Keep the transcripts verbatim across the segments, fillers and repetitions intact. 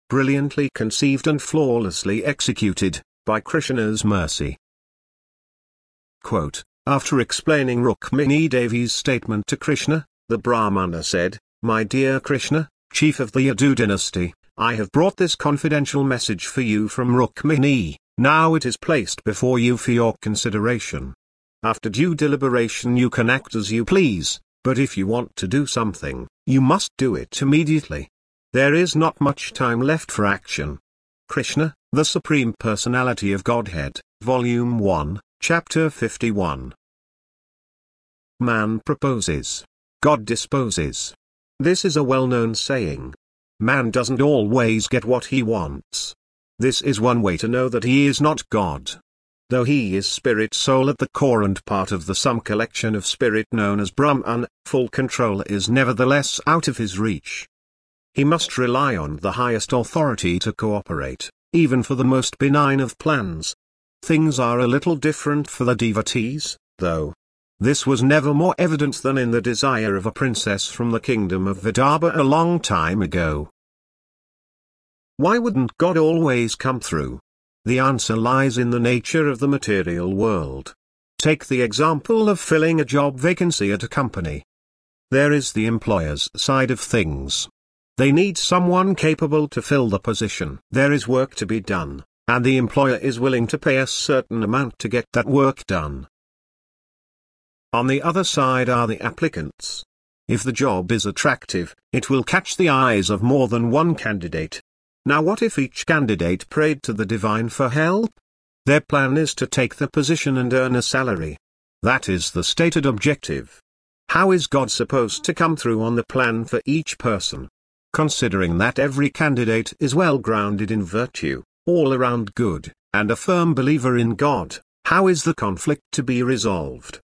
brilliantly conceived and flawlessly executed, by Krishna's mercy. Quote, after explaining Rukmini Devi's statement to Krishna, the Brahmana said, "My dear Krishna, chief of the Yadu dynasty, I have brought this confidential message for you from Rukmini. Now it is placed before you for your consideration. After due deliberation you can act as you please, but if you want to do something, you must do it immediately. There is not much time left for action." Krishna, the Supreme Personality of Godhead, Volume one, Chapter fifty-one. Man proposes. God disposes. This is a well-known saying. Man doesn't always get what he wants. This is one way to know that he is not God. Though he is spirit soul at the core and part of the sum collection of spirit known as Brahman, full control is nevertheless out of his reach. He must rely on the highest authority to cooperate, even for the most benign of plans. Things are a little different for the devotees, though. This was never more evident than in the desire of a princess from the kingdom of Vidarbha a long time ago. Why wouldn't God always come through? The answer lies in the nature of the material world. Take the example of filling a job vacancy at a company. There is the employer's side of things. They need someone capable to fill the position. There is work to be done, and the employer is willing to pay a certain amount to get that work done. On the other side are the applicants. If the job is attractive, it will catch the eyes of more than one candidate. Now what if each candidate prayed to the divine for help? Their plan is to take the position and earn a salary. That is the stated objective. How is God supposed to come through on the plan for each person? Considering that every candidate is well grounded in virtue, all around good, and a firm believer in God, how is the conflict to be resolved?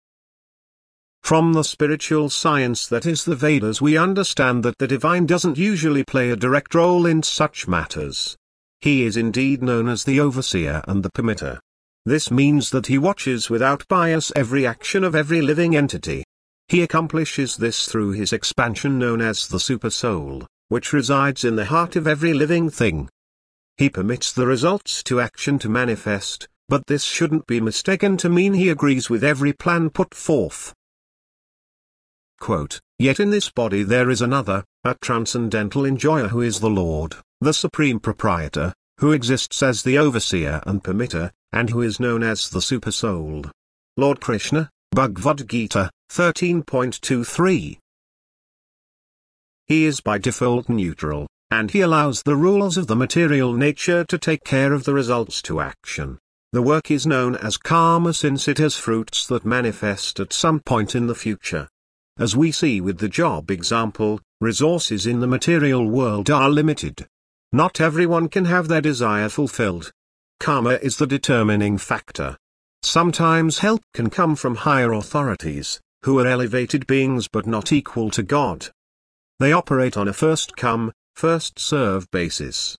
From the spiritual science that is the Vedas we understand that the divine doesn't usually play a direct role in such matters. He is indeed known as the overseer and the permitter. This means that he watches without bias every action of every living entity. He accomplishes this through his expansion known as the Supersoul, which resides in the heart of every living thing. He permits the results to action to manifest, but this shouldn't be mistaken to mean he agrees with every plan put forth. Quote, yet in this body there is another, a transcendental enjoyer who is the Lord, the Supreme Proprietor, who exists as the overseer and permitter, and who is known as the Supersoul. Lord Krishna, Bhagavad Gita, thirteen point twenty-three. He is by default neutral, and he allows the rules of the material nature to take care of the results to action. The work is known as karma since it has fruits that manifest at some point in the future. As we see with the job example, resources in the material world are limited. Not everyone can have their desire fulfilled. Karma is the determining factor. Sometimes help can come from higher authorities, who are elevated beings but not equal to God. They operate on a first-come, first-serve basis.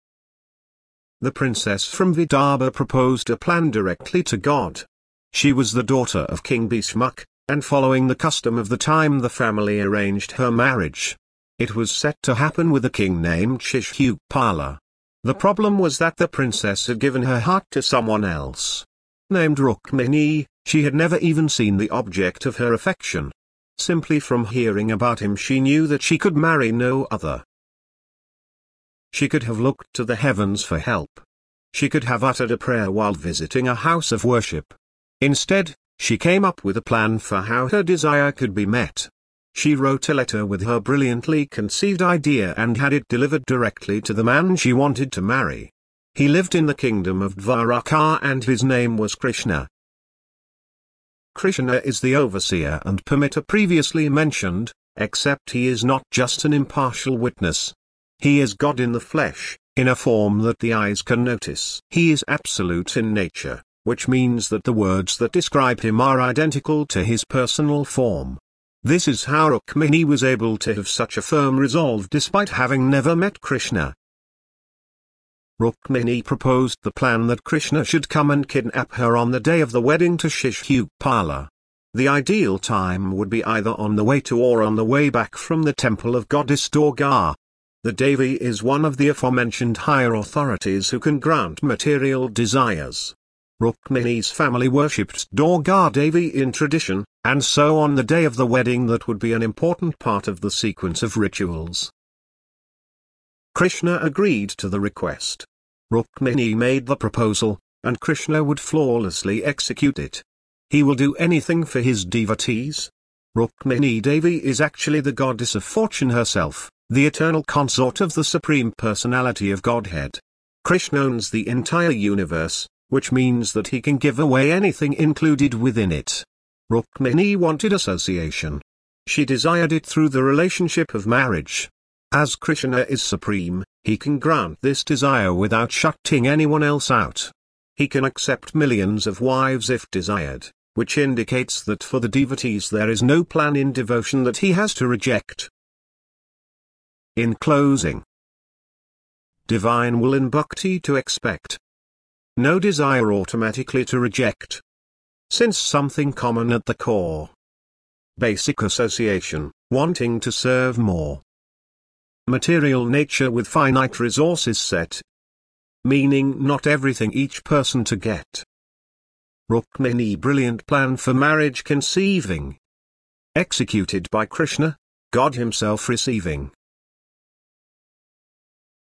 The princess from Vidarbha proposed a plan directly to God. She was the daughter of King Bhishmak, and following the custom of the time the family arranged her marriage. It was set to happen with a king named Shishupala. The problem was that the princess had given her heart to someone else. Named Rukmini, she had never even seen the object of her affection. Simply from hearing about him she knew that she could marry no other. She could have looked to the heavens for help. She could have uttered a prayer while visiting a house of worship. Instead, she came up with a plan for how her desire could be met. She wrote a letter with her brilliantly conceived idea and had it delivered directly to the man she wanted to marry. He lived in the kingdom of Dwaraka and his name was Krishna. Krishna is the overseer and permitter previously mentioned, except he is not just an impartial witness. He is God in the flesh, in a form that the eyes can notice. He is absolute in nature, which means that the words that describe him are identical to his personal form. This is how Rukmini was able to have such a firm resolve despite having never met Krishna. Rukmini proposed the plan that Krishna should come and kidnap her on the day of the wedding to Shishupala. The ideal time would be either on the way to or on the way back from the temple of goddess Durga. The Devi is one of the aforementioned higher authorities who can grant material desires. Rukmini's family worshipped Durga Devi in tradition, and so on the day of the wedding that would be an important part of the sequence of rituals. Krishna agreed to the request. Rukmini made the proposal, and Krishna would flawlessly execute it. He will do anything for his devotees. Rukmini Devi is actually the goddess of fortune herself, the eternal consort of the Supreme Personality of Godhead. Krishna owns the entire universe, which means that he can give away anything included within it. Rukmini wanted association. She desired it through the relationship of marriage. As Krishna is supreme, he can grant this desire without shutting anyone else out. He can accept millions of wives if desired, which indicates that for the devotees there is no plan in devotion that he has to reject. In closing, divine will in bhakti to expect. No desire automatically to reject. Since something common at the core. Basic association, wanting to serve more. Material nature with finite resources set. Meaning not everything each person to get. Rukmini brilliant plan for marriage conceiving. Executed by Krishna, God himself receiving.